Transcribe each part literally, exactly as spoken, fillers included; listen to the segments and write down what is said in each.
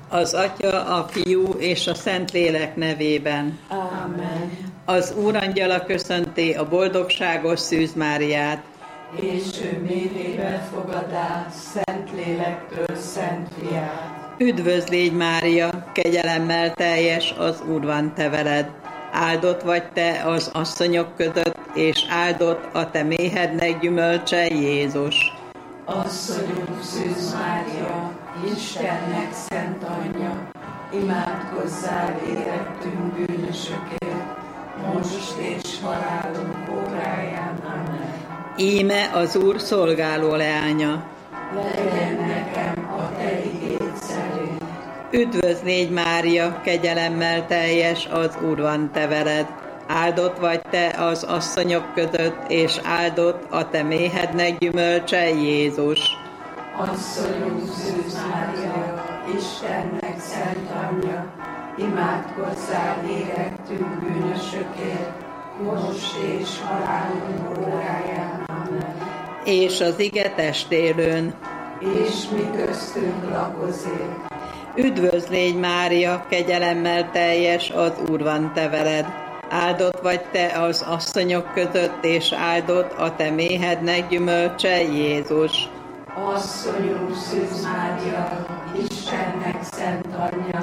Az Atya, a Fiú és a Szentlélek nevében. Amen. Az Úrangyala köszönti a boldogságos Szűz Máriát. És ő méhébe fogadá Szentlélektől Szent Fiát. Üdvözl légy, Mária, kegyelemmel teljes, az Úr van te veled. Áldott vagy te az asszonyok között, és áldott a te méhednek gyümölcse, Jézus. Asszonyunk Szűz Mária, Istennek szent anyja, imádkozzál érettünk bűnösökért, most és halálunk óráján. Amen. Íme az Úr szolgáló leánya. Legyen nekem a te igéd szerint. Üdvözl légy, Mária, kegyelemmel teljes, az Úr van te veled. Áldott vagy te az asszonyok között, és áldott a te méhednek gyümölcse, Jézus. Asszonyunk Szűz Mária, Istennek szent anyja, imádkozzál érettünk bűnösökért, most és halálunk óráján. Amen. És az ige testélőn. És mi köztünk lakozik. Üdvözl légy, Mária, kegyelemmel teljes, az Úr van te veled. Áldott vagy te az asszonyok között, és áldott a te méhednek gyümölcse, Jézus. Asszonyunk Szűz Mária, Istennek szent anyja,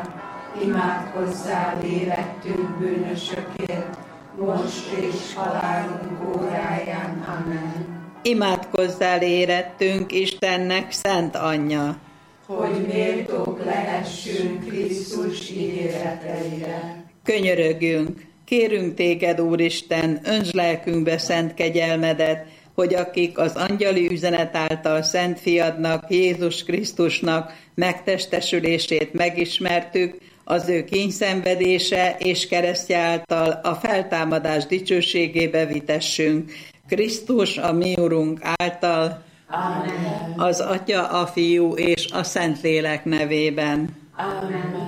imádkozzál érettünk bűnösökért, most és halálunk óráján. Amen. Imádkozzál érettünk Istennek szent anyja, hogy méltók lehessünk Krisztus ígéreteire. Könyörögjünk, kérünk téged, Úristen, öntsd lelkünkbe szent kegyelmedet, hogy akik az angyali üzenet által Szent Fiadnak, Jézus Krisztusnak megtestesülését megismertük, az ő kínyszenvedése és keresztje által a feltámadás dicsőségébe vitessünk. Krisztus, a mi Urunk által, Amen. az Atya, a Fiú és a Szentlélek nevében. Amen.